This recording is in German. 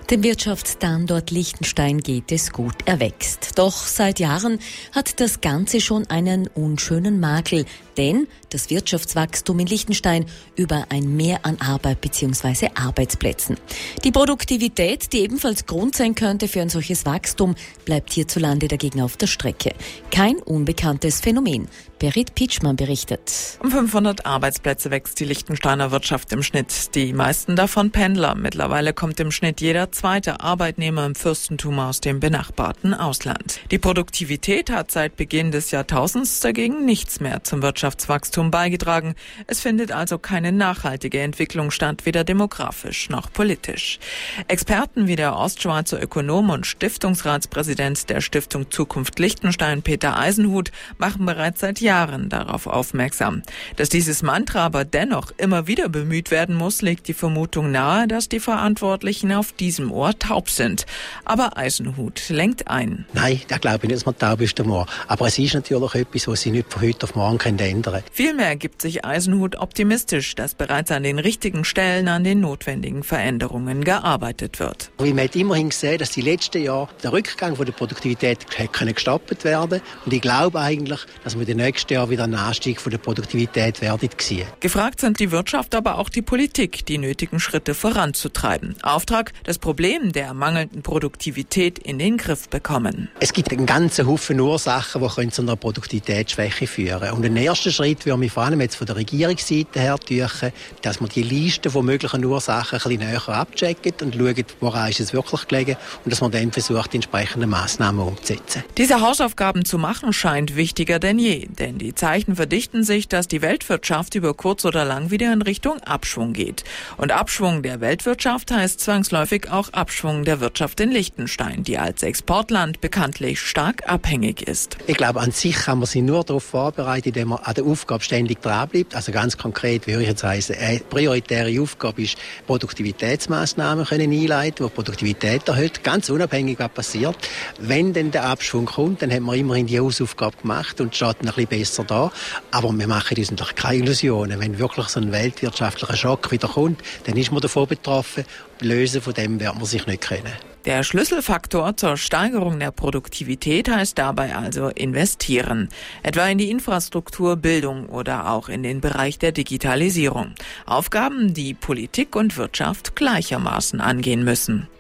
Dem Wirtschaftsstandort Liechtenstein geht es gut, er wächst. Doch seit Jahren hat das Ganze schon einen unschönen Makel, denn das Wirtschaftswachstum in Liechtenstein über ein Mehr an Arbeit bzw. Arbeitsplätzen. Die Produktivität, die ebenfalls Grund sein könnte für ein solches Wachstum, bleibt hierzulande dagegen auf der Strecke. Kein unbekanntes Phänomen. Berit Pitschmann berichtet. Um 500 Arbeitsplätze wächst die Liechtensteiner Wirtschaft im Schnitt. Die meisten davon Pendler. Mittlerweile kommt im Schnitt jeder zweite Arbeitnehmer im Fürstentum aus dem benachbarten Ausland. Die Produktivität hat seit Beginn des Jahrtausends dagegen nichts mehr zum Wirtschaftswachstum beigetragen. Es findet also keine nachhaltige Entwicklung statt, weder demografisch noch politisch. Experten wie der Ostschweizer Ökonom und Stiftungsratspräsident der Stiftung Zukunft Liechtenstein, Peter Eisenhut, machen bereits seit Jahren darauf aufmerksam. Dass dieses Mantra aber dennoch immer wieder bemüht werden muss, legt die Vermutung nahe, dass die Verantwortlichen auf diesem Ohr taub sind. Aber Eisenhut lenkt ein. Nein, da glaube ich nicht, dass man taub ist am Ohr. Aber es ist natürlich etwas, was sich nicht von heute auf morgen ändern kann. Vielmehr gibt sich Eisenhut optimistisch, dass bereits an den richtigen Stellen an den notwendigen Veränderungen gearbeitet wird. Man hat immerhin gesehen, dass die letzten Jahre der Rückgang von der Produktivität gestoppt werden. Und ich glaube eigentlich, dass wir in den nächsten Jahren wieder einen Anstieg von der Produktivität werden sehen. Gefragt sind die Wirtschaft, aber auch die Politik, die nötigen Schritte voranzutreiben. Auftrag, das Problem der mangelnden Produktivität in den Griff bekommen. Es gibt einen ganzen Haufen Ursachen, die zu einer Produktivitätsschwäche führen können. Und den ersten Schritt würde ich vor allem jetzt von der Regierungsseite her tun, dass man die Liste von möglichen Ursachen ein bisschen näher abcheckt und schaut, woran ist es wirklich gelegen und dass man dann versucht, die entsprechenden Massnahmen umzusetzen. Diese Hausaufgaben zu machen scheint wichtiger denn je, denn die Zeichen verdichten sich, dass die Weltwirtschaft über kurz oder lang wieder in Richtung Abschwung geht. Und Abschwung der Weltwirtschaft heißt zwangsläufig auch Abschwung der Wirtschaft in Liechtenstein, die als Exportland bekanntlich stark abhängig ist. Ich glaube, an sich kann man sich nur darauf vorbereiten, indem man an der Aufgabe ständig dranbleibt. Also ganz konkret würde ich jetzt heißen, eine prioritäre Aufgabe ist, Produktivitätsmaßnahmen einleiten, die Produktivität erhöht, ganz unabhängig, was passiert. Wenn dann der Abschwung kommt, dann haben wir immerhin die Hausaufgabe gemacht und steht ein bisschen besser da. Aber wir machen uns natürlich keine Illusionen. Wenn wirklich so ein weltwirtschaftlicher Schock wieder kommt, dann ist man davon betroffen. Lösen von dem wird man sich nicht können. Der Schlüsselfaktor zur Steigerung der Produktivität heißt dabei also investieren. Etwa in die Infrastruktur, Bildung oder auch in den Bereich der Digitalisierung. Aufgaben, die Politik und Wirtschaft gleichermaßen angehen müssen.